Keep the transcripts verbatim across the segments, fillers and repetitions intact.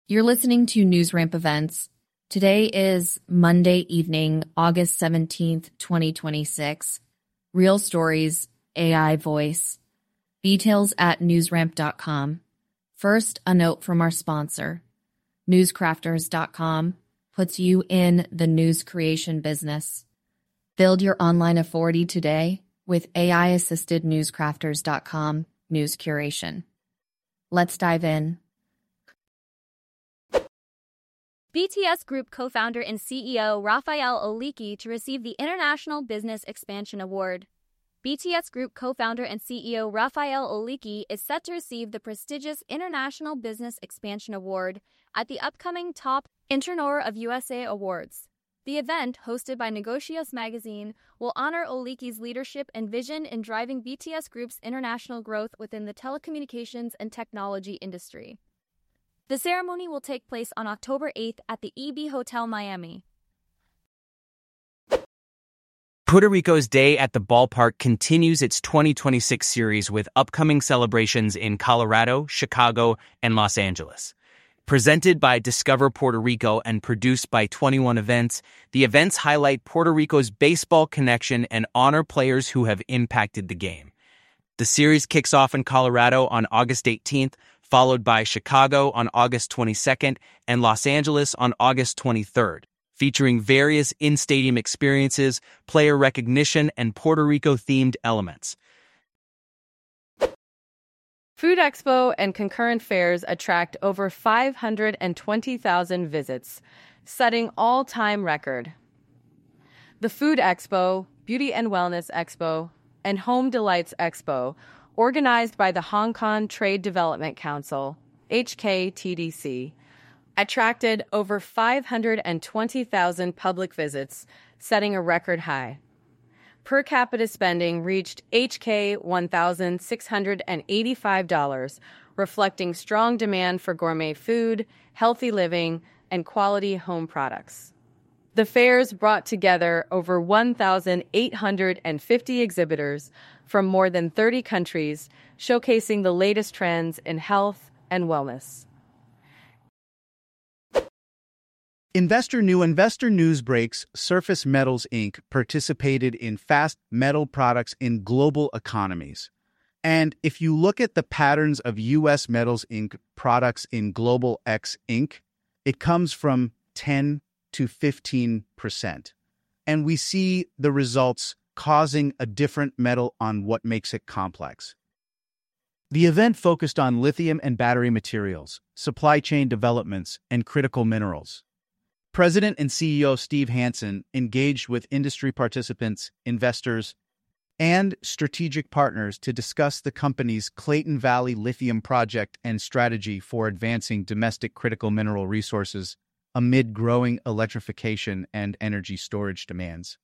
You're listening to NewsRamp Events. Today is Monday evening, August seventeenth, twenty twenty-six. Real stories, A I voice. Details at newsramp dot com. First, a note from our sponsor. newscrafters dot com puts you in the news creation business. Build your online authority today with A I-assisted newscrafters dot com news curation. Let's dive in. B T S Group co-founder and C E O Rafael Oliki to receive the International Business Expansion Award. B T S Group co-founder and C E O Rafael Oliki is set to receive the prestigious International Business Expansion Award at the upcoming Top Entrepreneur of U S A Awards. The event, hosted by Negocios magazine, will honor Oliki's leadership and vision in driving B T S Group's international growth within the telecommunications and technology industry. The ceremony will take place on October eighth at the E B Hotel Miami. Puerto Rico's Day at the Ballpark continues its twenty twenty-six series with upcoming celebrations in Colorado, Chicago, and Los Angeles. Presented by Discover Puerto Rico and produced by twenty-one Events, the events highlight Puerto Rico's baseball connection and honor players who have impacted the game. The series kicks off in Colorado on August eighteenth, followed by Chicago on August twenty-second and Los Angeles on August twenty-third, featuring various in-stadium experiences, player recognition, and Puerto Rico-themed elements. Food Expo and concurrent fairs attract over five hundred twenty thousand visits, setting all-time record. The Food Expo, Beauty and Wellness Expo, and Home Delights Expo, organized by the Hong Kong Trade Development Council, H K T D C, attracted over five hundred twenty thousand public visits, setting a record high. Per capita spending reached H K one thousand six hundred eighty-five dollars, reflecting strong demand for gourmet food, healthy living, and quality home products. The fairs brought together over one thousand eight hundred fifty exhibitors from more than thirty countries, showcasing the latest trends in health and wellness. Investor New Investor Newsbreak's Surface Metals Incorporated participated in fast metal products in global economies. And if you look at the patterns of U S Metals Incorporated products in Global X Incorporated, it comes from ten to fifteen percent. And we see the results causing a different metal on what makes it complex. The event focused on lithium and battery materials, supply chain developments, and critical minerals. President and C E O Steve Hansen engaged with industry participants, investors, and strategic partners to discuss the company's Clayton Valley Lithium project and strategy for advancing domestic critical mineral resources amid growing electrification and energy storage demands.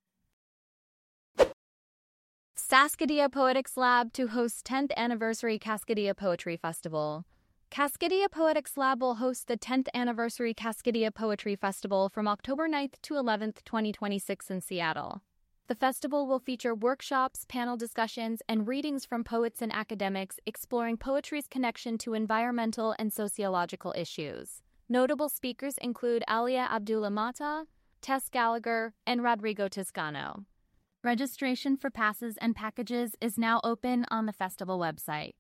Cascadia Poetics Lab to host tenth Anniversary Cascadia Poetry Festival. Cascadia Poetics Lab will host the tenth Anniversary Cascadia Poetry Festival from October ninth to eleventh, twenty twenty-six in Seattle. The festival will feature workshops, panel discussions, and readings from poets and academics exploring poetry's connection to environmental and sociological issues. Notable speakers include Alia Abdullah Mata, Tess Gallagher, and Rodrigo Toscano. Registration for passes and packages is now open on the festival website.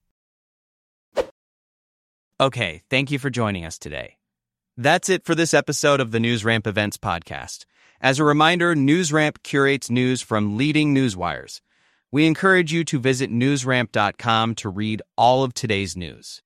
Okay, thank you for joining us today. That's it for this episode of the NewsRamp Events podcast. As a reminder, NewsRamp curates news from leading newswires. We encourage you to visit newsramp dot com to read all of today's news.